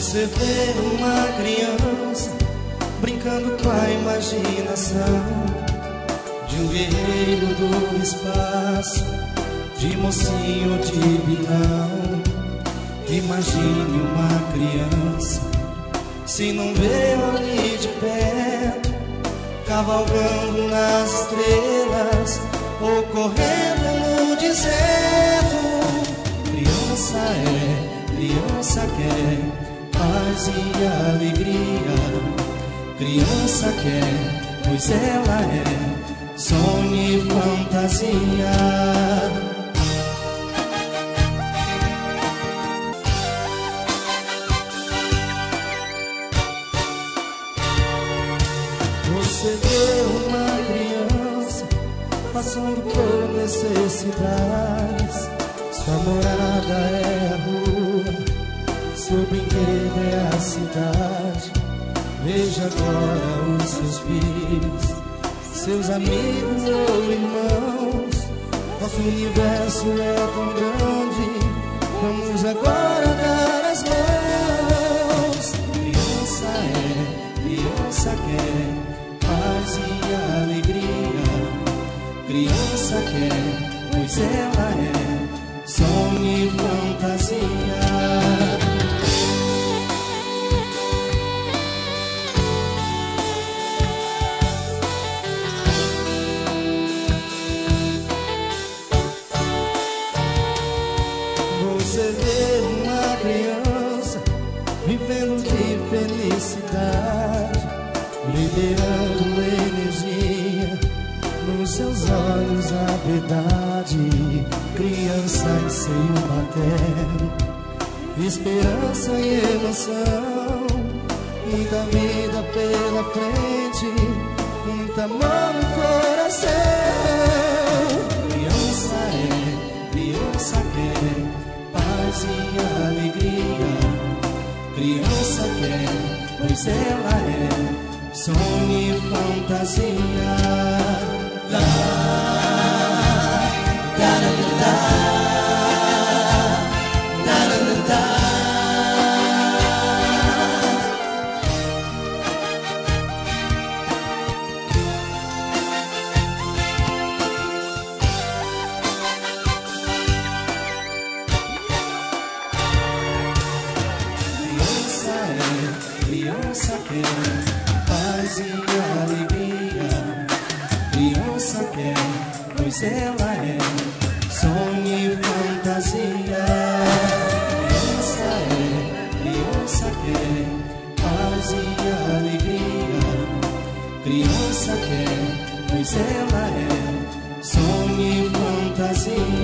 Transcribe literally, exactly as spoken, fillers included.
Você vê uma criança brincando com a imaginação de um guerreiro do espaço, de mocinho de vilão. Imagine uma criança, se não vê ali de perto, cavalgando nas estrelas ou correndo no deserto. Criança é, criança quer paz e alegria. Criança quer, pois ela é sonho e fantasia. Você vê uma criança passando por necessidades. Sua morada é a rua, seu brinquedo é a cidade. Veja agora os seus filhos, seus amigos ou irmãos. Nosso universo é tão grande, vamos agora dar as mãos. Criança é, criança quer paz e alegria. Criança quer, pois ela é sonho e fantasia. Você vê uma criança vivendo de felicidade, liberando energia nos seus olhos a verdade. Criança em seio materno, esperança e emoção, muita vida pela frente, muita mão no coração. Criança é, criança quer paz e alegria. Criança quer, pois ela é sonho e fantasia. Lá, lá, lá, lá. Criança quer paz e alegria. Criança quer, pois ela é sonho e fantasia. Criança é, criança quer paz e alegria. Criança quer, pois ela é sonho e fantasia.